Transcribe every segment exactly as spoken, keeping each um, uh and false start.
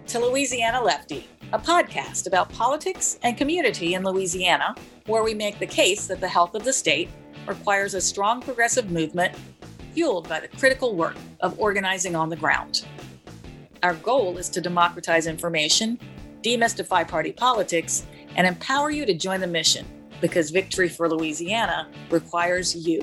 to Louisiana Lefty, a podcast about politics and community in Louisiana, where we make the case that the health of the state requires a strong progressive movement fueled by the critical work of organizing on the ground. Our goal is to democratize information, demystify party politics, and empower you to join the mission, because victory for Louisiana requires you.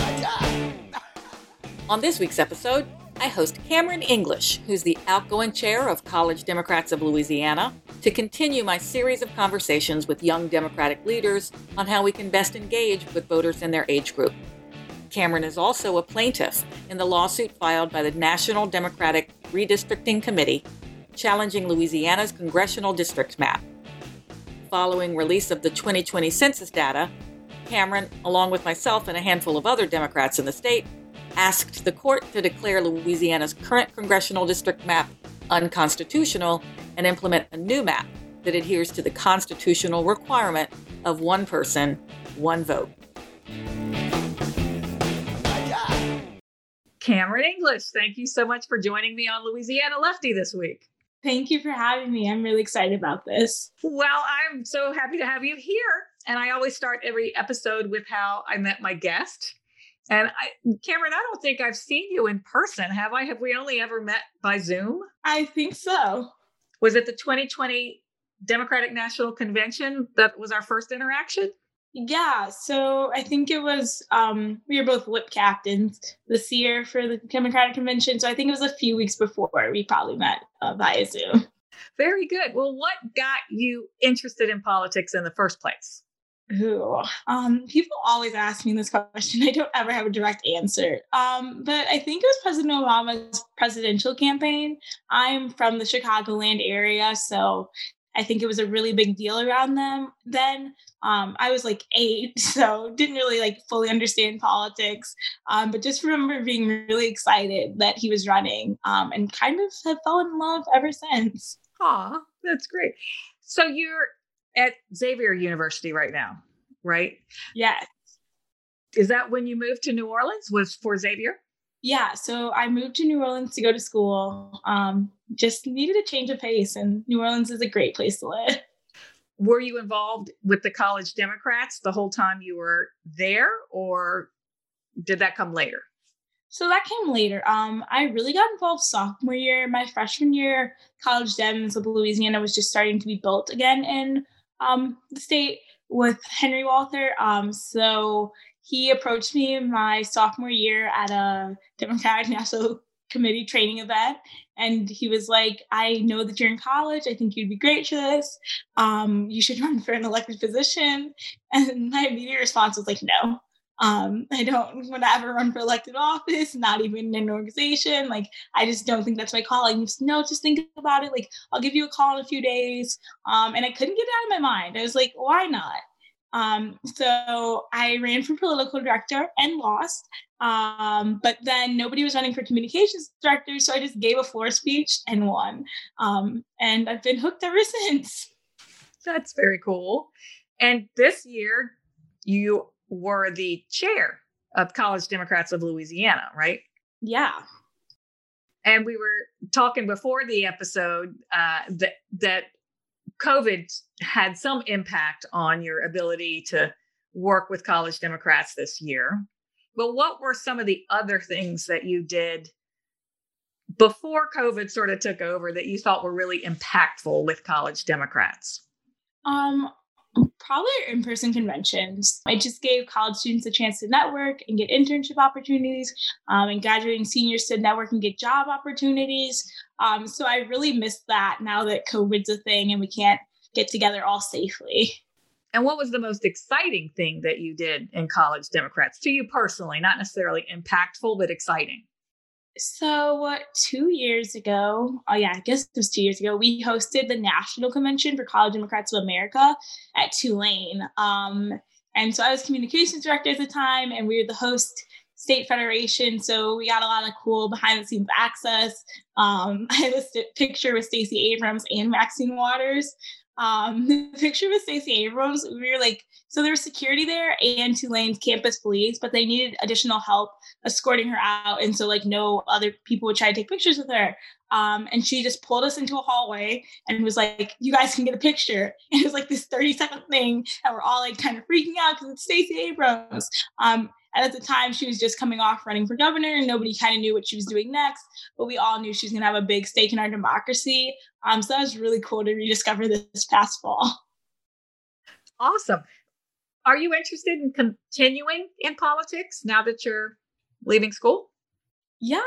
On this week's episode, I host Cameron English, who's the outgoing chair of College Democrats of Louisiana, to continue my series of conversations with young Democratic leaders on how we can best engage with voters in their age group. Cameron is also a plaintiff in the lawsuit filed by the National Democratic Redistricting Committee, challenging Louisiana's congressional district map. Following release of the twenty twenty census data, Cameron, along with myself and a handful of other Democrats in the state, asked the court to declare Louisiana's current congressional district map unconstitutional and implement a new map that adheres to the constitutional requirement of one person, one vote. Cameron English, thank you so much for joining me on Louisiana Lefty this week. Thank you for having me. I'm really excited about this. Well, I'm so happy to have you here. And I always start every episode with how I met my guest. And I, Cameron, I don't think I've seen you in person, have I? Have we only ever met by Zoom? I think so. Was it the twenty twenty Democratic National Convention that was our first interaction? Yeah, so I think it was, um, we were both whip captains this year for the Democratic Convention. So I think it was a few weeks before we probably met uh, via Zoom. Very good. Well, what got you interested in politics in the first place? Ooh, um, people always ask me this question. I don't ever have a direct answer. Um, but I think it was President Obama's presidential campaign. I'm from the Chicagoland area, so I think it was a really big deal around them then. Um, I was like eight, so didn't really like fully understand politics, um, but just remember being really excited that he was running, um, and kind of have fallen in love ever since. Aw, that's great. So you're at Xavier University right now, right? Yes. Is that when you moved to New Orleans, was for Xavier? Yeah, so I moved to New Orleans to go to school. Um, just needed a change of pace, and New Orleans is a great place to live. Were you involved with the College Democrats the whole time you were there, or did that come later? So that came later. Um, I really got involved sophomore year. My freshman year, College Dems of Louisiana was just starting to be built again in um, the state with Henry Walther. Um, so he approached me my sophomore year at a Democratic National Committee training event. And he was like, I know that you're in college. I think you'd be great for this. Um, you should run for an elected position. And my immediate response was like, no. Um, I don't want to ever run for elected office, not even in an organization. Like, I just don't think that's my calling. Just, no, just think about it. Like, I'll give you a call in a few days. Um, and I couldn't get it out of my mind. I was like, why not? Um, so I ran for political director and lost. Um, but then nobody was running for communications director. So I just gave a floor speech and won. Um, and I've been hooked ever since. That's very cool. And this year you were the chair of College Democrats of Louisiana, right? Yeah. And we were talking before the episode uh, that that COVID had some impact on your ability to work with College Democrats this year. But what were some of the other things that you did before COVID sort of took over that you thought were really impactful with College Democrats? Um, probably in-person conventions. It just gave college students a chance to network and get internship opportunities, um, and graduating seniors to network and get job opportunities. Um, so I really missed that now that COVID's a thing and we can't get together all safely. And what was the most exciting thing that you did in College Democrats to you personally? Not necessarily impactful, but exciting. So what, two years ago, oh yeah, I guess it was two years ago, we hosted the National Convention for College Democrats of America at Tulane. Um, and so I was communications director at the time, and we were the host state federation. So we got a lot of cool behind the scenes access. Um, I have a st- picture with Stacey Abrams and Maxine Waters. Um, the picture with Stacey Abrams, we were like, so there was security there and Tulane's campus police, but they needed additional help escorting her out. And so like no other people would try to take pictures with her. Um, and she just pulled us into a hallway and was like, you guys can get a picture. And it was like this thirty second thing. And we're all like kind of freaking out because it's Stacey Abrams. Um, and at the time, she was just coming off running for governor and nobody kind of knew what she was doing next. But we all knew she was going to have a big stake in our democracy. Um, so that was really cool to rediscover this past fall. Awesome. Are you interested in continuing in politics now that you're leaving school? Yeah.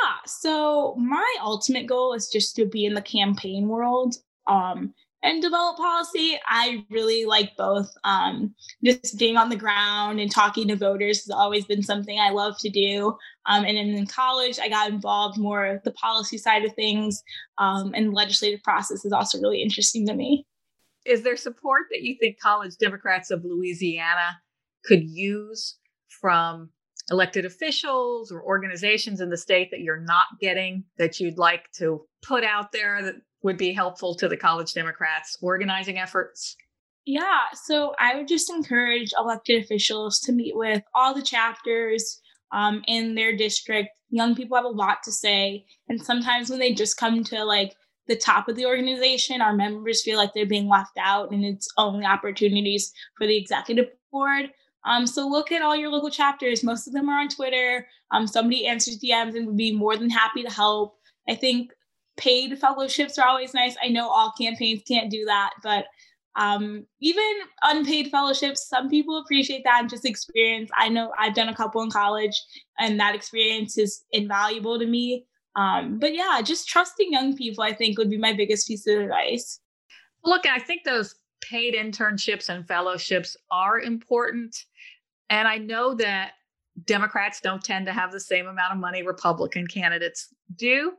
So my ultimate goal is just to be in the campaign world um, and develop policy. I really like both. Um, just being on the ground and talking to voters has always been something I love to do. Um, and then in college, I got involved more with the policy side of things, um, and the legislative process is also really interesting to me. Is there support that you think College Democrats of Louisiana could use from elected officials or organizations in the state that you're not getting, that you'd like to put out there that would be helpful to the College Democrats organizing efforts? Yeah, so I would just encourage elected officials to meet with all the chapters um, in their district. Young people have a lot to say, and sometimes when they just come to like the top of the organization, our members feel like they're being left out and it's only opportunities for the executive board. Um, so look at all your local chapters. Most of them are on Twitter. Um, somebody answers D Ms and would be more than happy to help. I think paid fellowships are always nice. I know all campaigns can't do that, but um, even unpaid fellowships, some people appreciate that and just experience. I know I've done a couple in college and that experience is invaluable to me. Um, but yeah, just trusting young people, I think, would be my biggest piece of advice. Look, I think those paid internships and fellowships are important. And I know that Democrats don't tend to have the same amount of money Republican candidates do.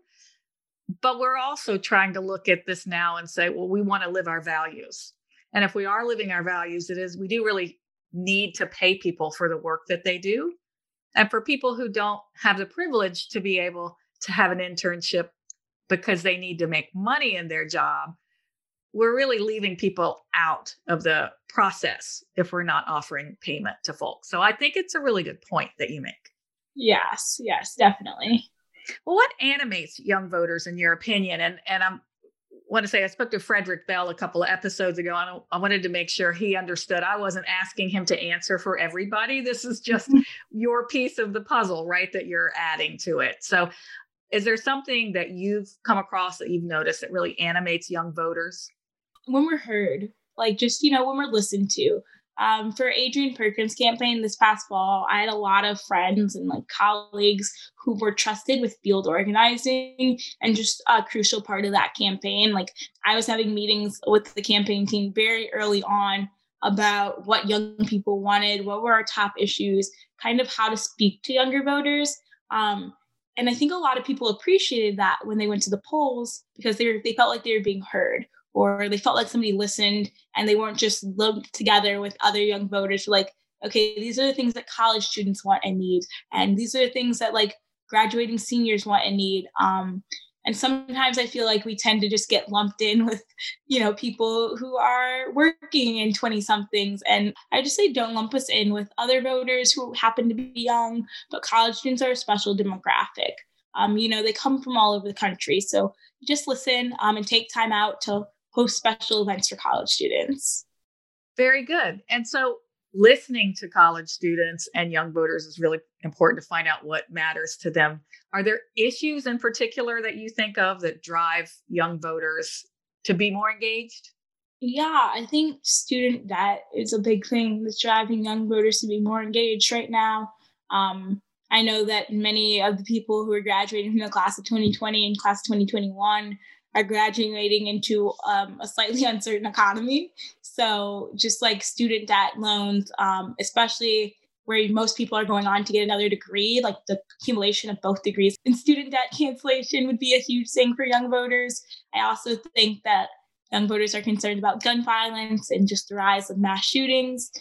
But we're also trying to look at this now and say, well, we want to live our values. And if we are living our values, it is, we do really need to pay people for the work that they do. And for people who don't have the privilege to be able to have an internship because they need to make money in their job, we're really leaving people out of the process if we're not offering payment to folks. So I think it's a really good point that you make. Yes, yes, definitely. Well, what animates young voters in your opinion? And and I'm want to say I spoke to Frederick Bell a couple of episodes ago, and I wanted to make sure he understood I wasn't asking him to answer for everybody. This is just your piece of the puzzle, right, that you're adding to it. So is there something that you've come across that you've noticed that really animates young voters? When we're heard, like just, you know, when we're listened to. Um, for Adrian Perkins' campaign this past fall, I had a lot of friends and like colleagues who were trusted with field organizing and just a crucial part of that campaign. Like I was having meetings with the campaign team very early on about what young people wanted, what were our top issues, kind of how to speak to younger voters. Um, and I think a lot of people appreciated that when they went to the polls because they were, they felt like they were being heard, or they felt like somebody listened and they weren't just lumped together with other young voters. Like, okay, these are the things that college students want and need. And these are the things that like graduating seniors want and need. Um, and sometimes I feel like we tend to just get lumped in with, you know, people who are working in twenty somethings. And I just say, don't lump us in with other voters who happen to be young, but college students are a special demographic. Um, you know, they come from all over the country. So just listen um, and take time out to host special events for college students. Very good. And so listening to college students and young voters is really important to find out what matters to them. Are there issues in particular that you think of that drive young voters to be more engaged? Yeah, I think student debt is a big thing that's driving young voters to be more engaged right now. Um, I know that many of the people who are graduating from the class of twenty twenty and class of twenty twenty-one are graduating into um, a slightly uncertain economy. So just like student debt loans, um, especially where most people are going on to get another degree, like the accumulation of both degrees and student debt cancellation would be a huge thing for young voters. I also think that young voters are concerned about gun violence and just the rise of mass shootings.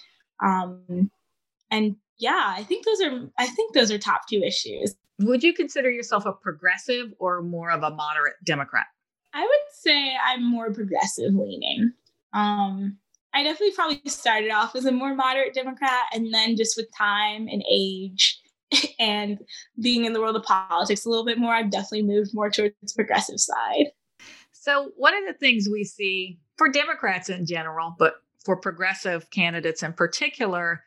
Um, and yeah, I think those are, I think those are top two issues. Would you consider yourself a progressive or more of a moderate Democrat? I would say I'm more progressive leaning. Um, I definitely probably started off as a more moderate Democrat, and then just with time and age and being in the world of politics a little bit more, I've definitely moved more towards the progressive side. So one of the things we see for Democrats in general, but for progressive candidates in particular,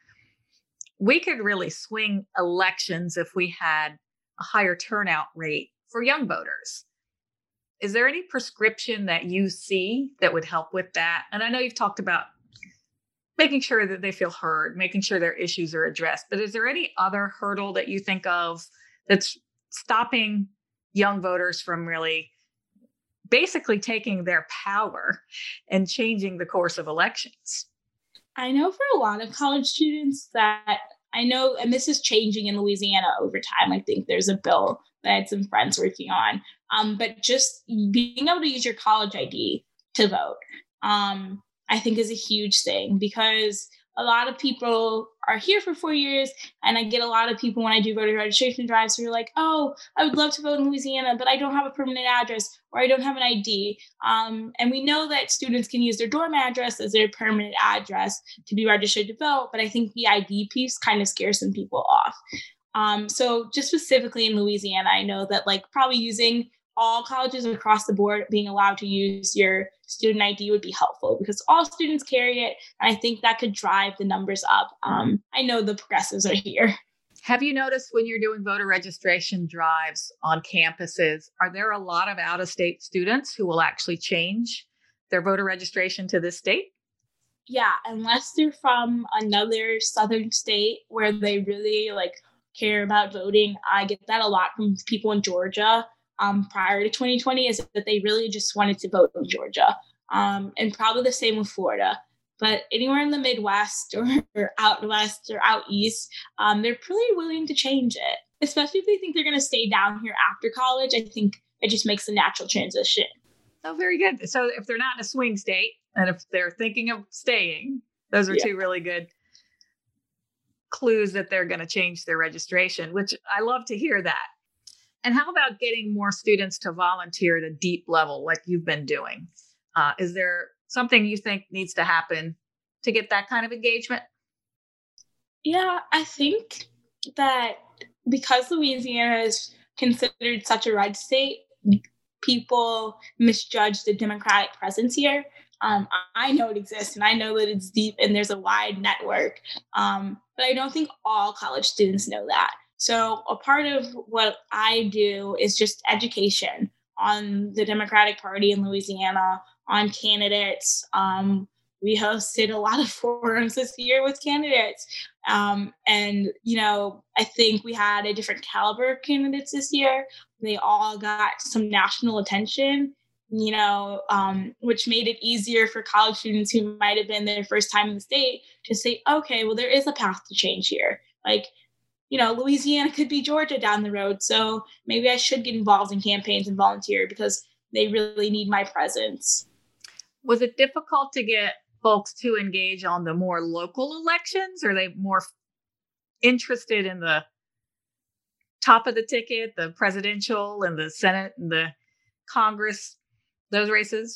we could really swing elections if we had a higher turnout rate for young voters. Is there any prescription that you see that would help with that? And I know you've talked about making sure that they feel heard, making sure their issues are addressed, but is there any other hurdle that you think of that's stopping young voters from really basically taking their power and changing the course of elections? I know for a lot of college students that I know, and this is changing in Louisiana over time. I think there's a bill that I had some friends working on, um, but just being able to use your college I D to vote, um, I think is a huge thing, because a lot of people are here for four years. And I get a lot of people when I do voter registration drives who are like, oh, I would love to vote in Louisiana, but I don't have a permanent address or I don't have an I D. Um, and we know that students can use their dorm address as their permanent address to be registered to vote. But I think the I D piece kind of scares some people off. Um, so just specifically in Louisiana, I know that like probably using all colleges across the board being allowed to use your student I D would be helpful, because all students carry it. And I think that could drive the numbers up. Um, I know the progressives are here. Have you noticed when you're doing voter registration drives on campuses, are there a lot of out-of-state students who will actually change their voter registration to this state? Yeah, unless they're from another southern state where they really like care about voting. I get that a lot from people in Georgia. Um, prior to twenty twenty, is that they really just wanted to vote in Georgia. Um, and probably the same with Florida. But anywhere in the Midwest or, or out west or out east, um, they're pretty willing to change it, especially if they think they're going to stay down here after college. I think it just makes a natural transition. Oh, very good. So if they're not in a swing state and if they're thinking of staying, those are yeah. two really good clues that they're going to change their registration, which I love to hear that. And how about getting more students to volunteer at a deep level like you've been doing? Uh, is there something you think needs to happen to get that kind of engagement? Yeah, I think that because Louisiana is considered such a red state, people misjudge the Democratic presence here. Um, I know it exists and I know that it's deep and there's a wide network, um, but I don't think all college students know that. So a part of what I do is just education on the Democratic Party in Louisiana, on candidates. Um, we hosted a lot of forums this year with candidates. Um, and, you know, I think we had a different caliber of candidates this year. They all got some national attention, you know, um, which made it easier for college students who might have been their first time in the state to say, okay, well, there is a path to change here. Like, you know, Louisiana could be Georgia down the road. So maybe I should get involved in campaigns and volunteer because they really need my presence. Was it difficult to get folks to engage on the more local elections? Are they more interested in the top of the ticket, the presidential and the Senate and the Congress, those races?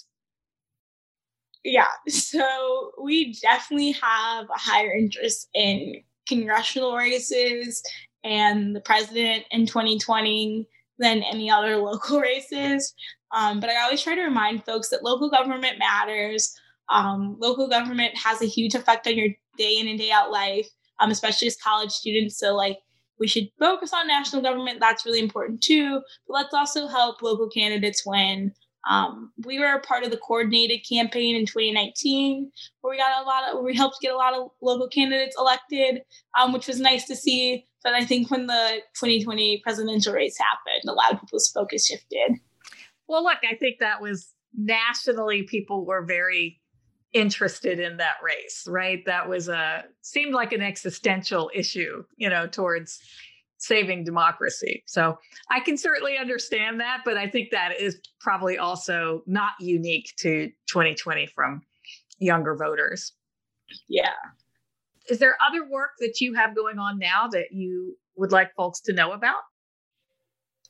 Yeah, so we definitely have a higher interest in congressional races and the president in twenty twenty than any other local races. Um, but I always try to remind folks that local government matters. Um, local government has a huge effect on your day in and day out life, um, especially as college students. So like we should focus on national government. That's really important too. But let's also help local candidates win. Um, we were a part of the coordinated campaign in twenty nineteen, where we got a lot of, where we helped get a lot of local candidates elected, um, which was nice to see. But I think when the twenty twenty presidential race happened, a lot of people's focus shifted. Well, look, I think that was nationally, people were very interested in that race, right? That was a, seemed like an existential issue, you know, towards saving democracy. So I can certainly understand that, but I think that is probably also not unique to twenty twenty from younger voters. Yeah. Is there other work that you have going on now that you would like folks to know about?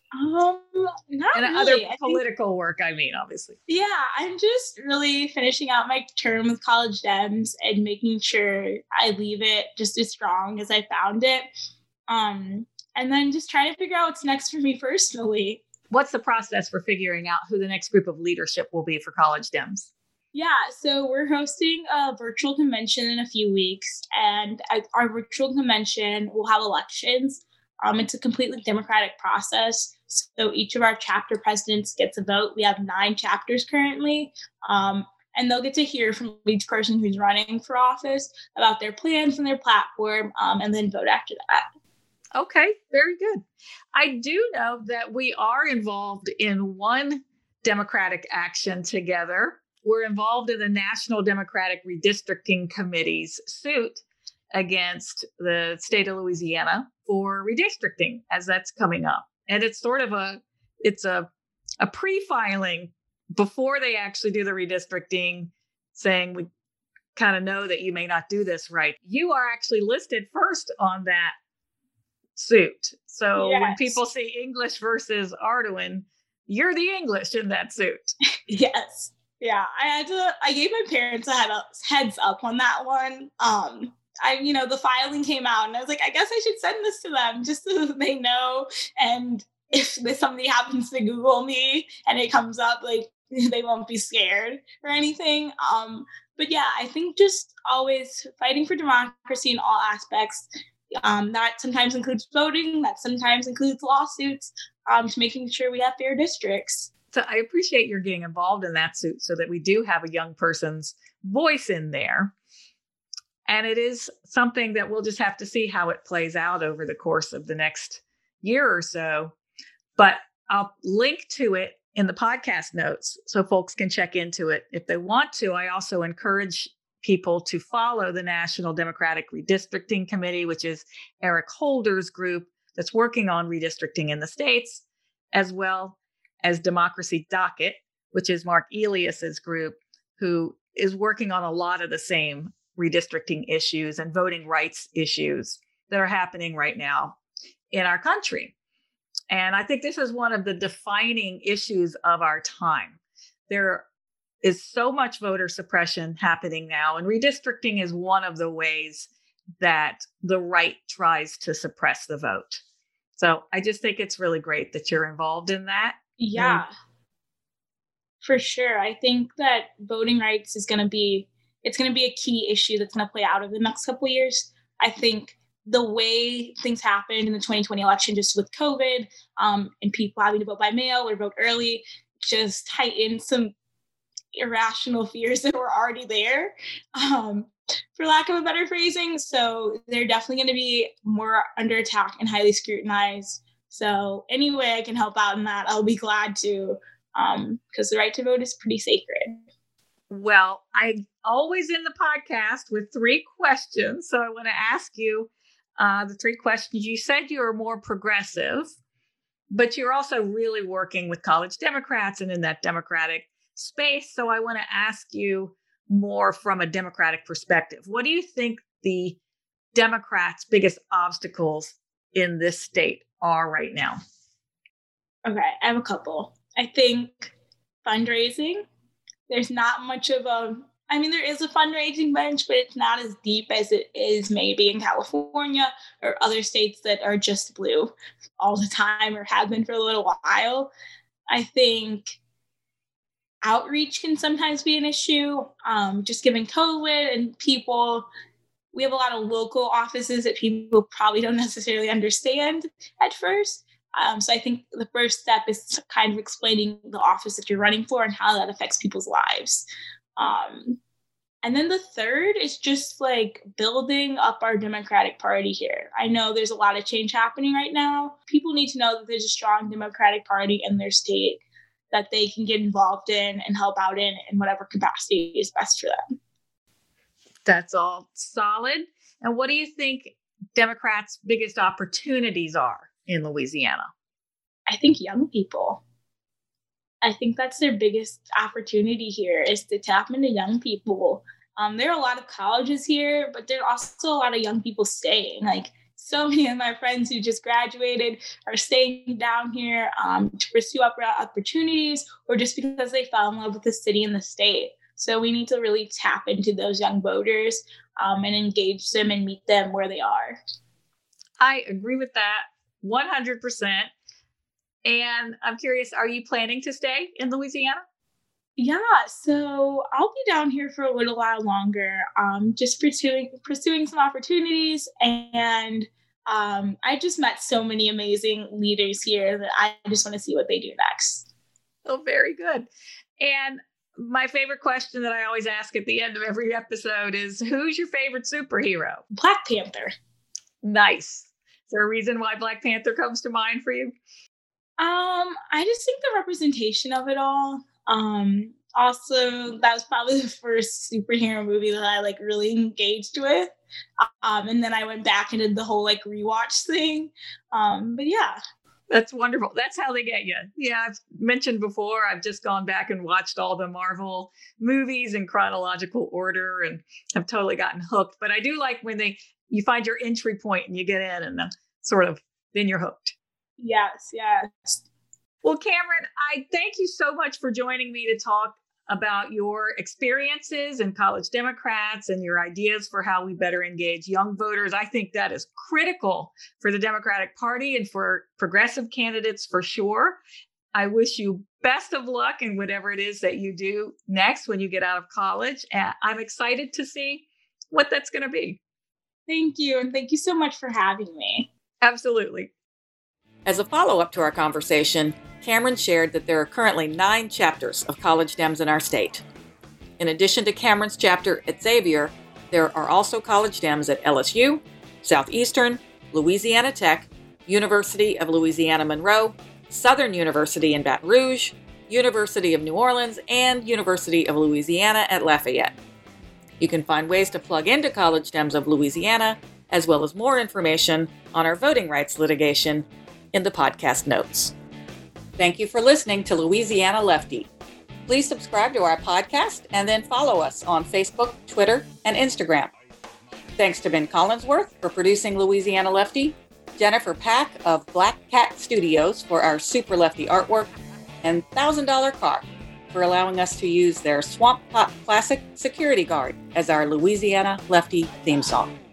Um, not And really. other I think, political work, I mean, obviously. yeah, I'm just really finishing out my term with College Dems and making sure I leave it just as strong as I found it. Um, and then just trying to figure out what's next for me personally. What's the process for figuring out who the next group of leadership will be for College Dems? Yeah, so we're hosting a virtual convention in a few weeks, and at our virtual convention will have elections. Um, it's a completely democratic process. So each of our chapter presidents gets a vote. We have nine chapters currently, um, and they'll get to hear from each person who's running for office about their plans and their platform, um, and then vote after that. Okay, very good. I do know that we are involved in one Democratic action together. We're involved in the National Democratic Redistricting Committee's suit against the state of Louisiana for redistricting as that's coming up. And it's sort of a, it's a, a pre-filing before they actually do the redistricting, saying we kind of know that you may not do this right. You are actually listed first on that suit. So Yes. when people see English versus Ardoin, you're the English in that suit. Yes. Yeah, I had to, I gave my parents a head up, heads up on that one. Um, I, you know, the filing came out and I was like, I guess I should send this to them just so they know. And if somebody happens to Google me and it comes up, like, they won't be scared or anything. Um, but yeah, I think just always fighting for democracy in all aspects. Um, that sometimes includes voting, that sometimes includes lawsuits, um, to making sure we have fair districts. So I appreciate your getting involved in that suit so that we do have a young person's voice in there. And it is something that we'll just have to see how it plays out over the course of the next year or so. But I'll link to it in the podcast notes so folks can check into it if they want to. I also encourage people to follow the National Democratic Redistricting Committee, which is Eric Holder's group that's working on redistricting in the states, as well as Democracy Docket, which is Mark Elias's group, who is working on a lot of the same redistricting issues and voting rights issues that are happening right now in our country. And I think this is one of the defining issues of our time. There is so much voter suppression happening now, and redistricting is one of the ways that the right tries to suppress the vote. So I just think it's really great that you're involved in that. Yeah, um, for sure. I think that voting rights is going to be, it's going to be a key issue that's going to play out over the next couple of years. I think the way things happened in the twenty twenty election, just with COVID, um, and people having to vote by mail or vote early, just heightened some irrational fears that were already there, um, for lack of a better phrasing. So they're definitely going to be more under attack and highly scrutinized. So any way I can help out in that, I'll be glad to, um, because the right to vote is pretty sacred. Well, I always end the podcast with three questions. So I want to ask you uh, the three questions. You said you were more progressive, but you're also really working with college Democrats and in that Democratic space. So I want to ask you more from a Democratic perspective. What do you think the Democrats' biggest obstacles in this state are right now? Okay, I have a couple. I think fundraising. There's not much of a, I mean, there is a fundraising bench, but it's not as deep as it is maybe in California or other states that are just blue all the time or have been for a little while. I think outreach can sometimes be an issue, um, just given COVID and people, we have a lot of local offices that people probably don't necessarily understand at first. Um, so I think the first step is kind of explaining the office that you're running for and how that affects people's lives. Um, and then the third is just like building up our Democratic Party here. I know there's a lot of change happening right now. People need to know that there's a strong Democratic Party in their state that they can get involved in and help out in in whatever capacity is best for them. That's all solid. And what do you think Democrats' biggest opportunities are in Louisiana? I think young people. I think that's their biggest opportunity here is to tap into young people. Um, there are a lot of colleges here, but there are also a lot of young people staying. Like so many of my friends who just graduated are staying down here um, to pursue opportunities or just because they fell in love with the city and the state. So we need to really tap into those young voters um, and engage them and meet them where they are. I agree with that one hundred percent. And I'm curious, are you planning to stay in Louisiana? Yeah, so I'll be down here for a little while longer, um, just pursuing pursuing some opportunities. And um, I just met so many amazing leaders here that I just want to see what they do next. Oh, very good. And my favorite question that I always ask at the end of every episode is, who's your favorite superhero? Black Panther. Nice. Is there a reason why Black Panther comes to mind for you? Um, I just think the representation of it all. Um, also, that was probably the first superhero movie that I like really engaged with. Um, and then I went back and did the whole like rewatch thing. Um, but yeah. That's wonderful. That's how they get you. Yeah, I've mentioned before, I've just gone back and watched all the Marvel movies in chronological order and I've totally gotten hooked. But I do like when they you find your entry point and you get in and then sort of then you're hooked. Yes, yes. Well, Cameron, I thank you so much for joining me to talk about your experiences in College Democrats and your ideas for how we better engage young voters. I think that is critical for the Democratic Party and for progressive candidates for sure. I wish you best of luck in whatever it is that you do next when you get out of college. And I'm excited to see what that's going to be. Thank you. And thank you so much for having me. Absolutely. As a follow-up to our conversation, Cameron shared that there are currently nine chapters of College Dems in our state. In addition to Cameron's chapter at Xavier, there are also College Dems at L S U, Southeastern, Louisiana Tech, University of Louisiana Monroe, Southern University in Baton Rouge, University of New Orleans, and University of Louisiana at Lafayette. You can find ways to plug into College Dems of Louisiana, as well as more information on our voting rights litigation in the podcast notes. Thank you for listening to Louisiana Lefty. Please subscribe to our podcast and then follow us on Facebook, Twitter, and Instagram. Thanks to Ben Collinsworth for producing Louisiana Lefty, Jennifer Pack of Black Cat Studios for our Super Lefty artwork, and one thousand dollar Car for allowing us to use their Swamp Pop Classic Security Guard as our Louisiana Lefty theme song.